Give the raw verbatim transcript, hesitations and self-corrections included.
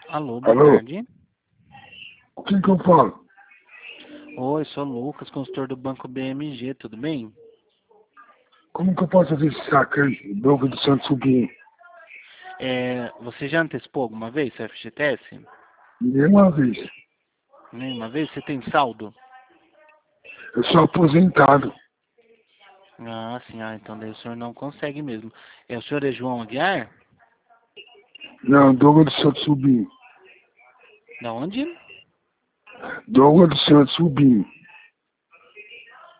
Alô, boa Alô? tarde. Com quem que eu falo? Oi, sou o Lucas, consultor do Banco B M G, tudo bem? Como que eu posso fazer esse saco aí? Douglas do Santos Sobrinho. É, você já antecipou alguma vez seu F G T S? Nenhuma vez. Nenhuma vez? Você tem saldo? Eu sou aposentado. Ah, sim, ah, então daí o senhor não consegue mesmo. É, o senhor é João Aguiar? Não, Douglas do Santos Sobrinho. Da onde? Douglas do Santos Sobrinho.